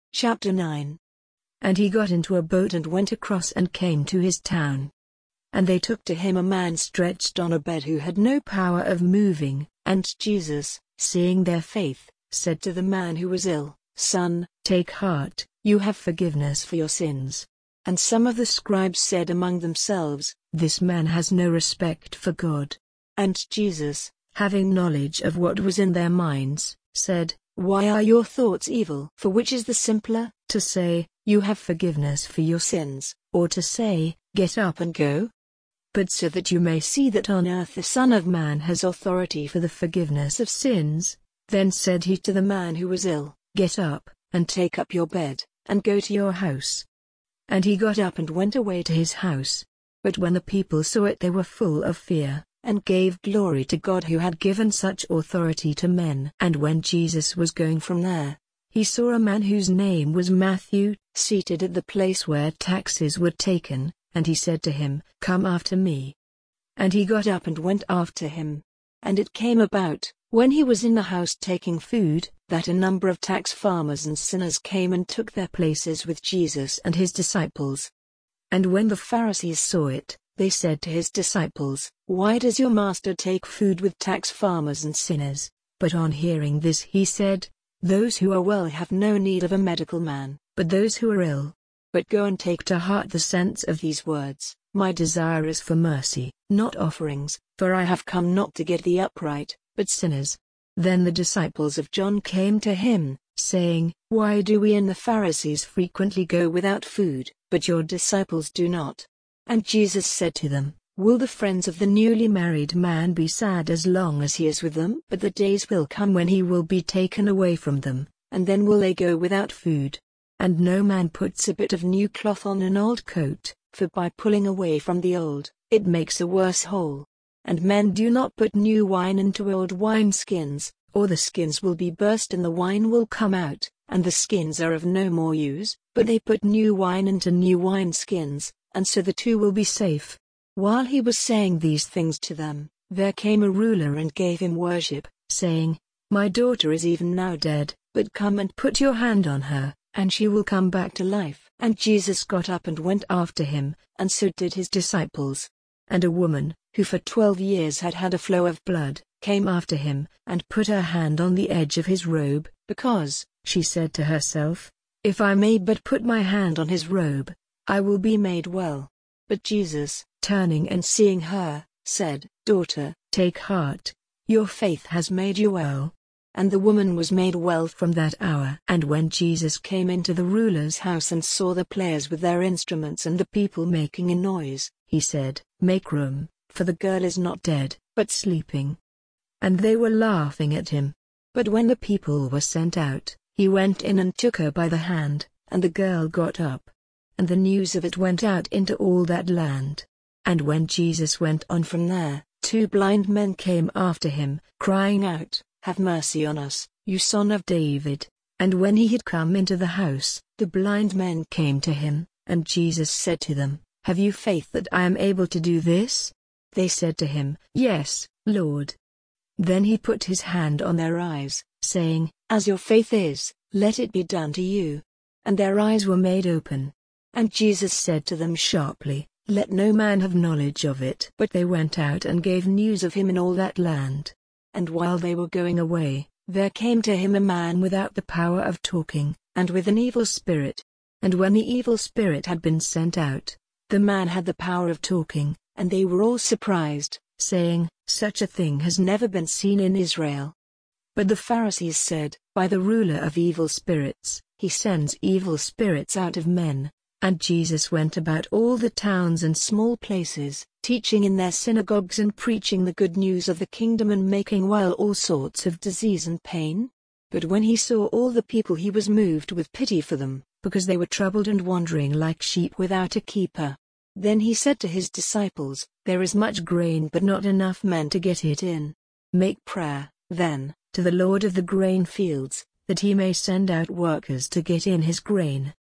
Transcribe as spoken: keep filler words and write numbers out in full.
Chapter nine. And he got into a boat and went across and came to his town. And they took to him a man stretched on a bed who had no power of moving, and Jesus, seeing their faith, said to the man who was ill, Son, take heart, you have forgiveness for your sins. And some of the scribes said among themselves, This man has no respect for God. And Jesus, having knowledge of what was in their minds, said, Why are your thoughts evil? For which is the simpler, to say, You have forgiveness for your sins, or to say, Get up and go? But so that you may see that on earth the Son of Man has authority for the forgiveness of sins. Then said he to the man who was ill, Get up, and take up your bed, and go to your house. And he got up and went away to his house. But when the people saw it they were full of fear, and gave glory to God who had given such authority to men. And when Jesus was going from there, he saw a man whose name was Matthew, seated at the place where taxes were taken, and he said to him, Come after me. And he got up and went after him. And it came about, when he was in the house taking food, that a number of tax farmers and sinners came and took their places with Jesus and his disciples. And when the Pharisees saw it, they said to his disciples, Why does your master take food with tax farmers and sinners? But on hearing this he said, Those who are well have no need of a medical man, but those who are ill. But go and take to heart the sense of these words, My desire is for mercy, not offerings, for I have come not to get the upright, but sinners. Then the disciples of John came to him, saying, Why do we and the Pharisees frequently go without food, but your disciples do not? And Jesus said to them, Will the friends of the newly married man be sad as long as he is with them? But the days will come when he will be taken away from them, and then will they go without food. And no man puts a bit of new cloth on an old coat, for by pulling away from the old, it makes a worse hole. And men do not put new wine into old wineskins, or the skins will be burst and the wine will come out, and the skins are of no more use, but they put new wine into new wineskins, and so the two will be safe. While he was saying these things to them, there came a ruler and gave him worship, saying, My daughter is even now dead, but come and put your hand on her, and she will come back to life. And Jesus got up and went after him, and so did his disciples. And a woman, who for twelve years had had a flow of blood, came after him, and put her hand on the edge of his robe, because, she said to herself, If I may but put my hand on his robe, I will be made well. But Jesus, turning and seeing her, said, Daughter, take heart, your faith has made you well. And the woman was made well from that hour. And when Jesus came into the ruler's house and saw the players with their instruments and the people making a noise, he said, Make room, for the girl is not dead, but sleeping. And they were laughing at him. But when the people were sent out, he went in and took her by the hand, and the girl got up. And the news of it went out into all that land. And when Jesus went on from there, two blind men came after him, crying out, Have mercy on us, you Son of David. And when he had come into the house, the blind men came to him, and Jesus said to them, Have you faith that I am able to do this? They said to him, Yes, Lord. Then he put his hand on their eyes, saying, As your faith is, let it be done to you. And their eyes were made open. And Jesus said to them sharply, Let no man have knowledge of it. But they went out and gave news of him in all that land. And while they were going away, there came to him a man without the power of talking, and with an evil spirit. And when the evil spirit had been sent out, the man had the power of talking, and they were all surprised, saying, Such a thing has never been seen in Israel. But the Pharisees said, By the ruler of evil spirits, he sends evil spirits out of men. And Jesus went about all the towns and small places, teaching in their synagogues and preaching the good news of the kingdom and making well all sorts of disease and pain. But when he saw all the people he was moved with pity for them, because they were troubled and wandering like sheep without a keeper. Then he said to his disciples, There is much grain but not enough men to get it in. Make prayer, then, to the Lord of the grain fields, that he may send out workers to get in his grain.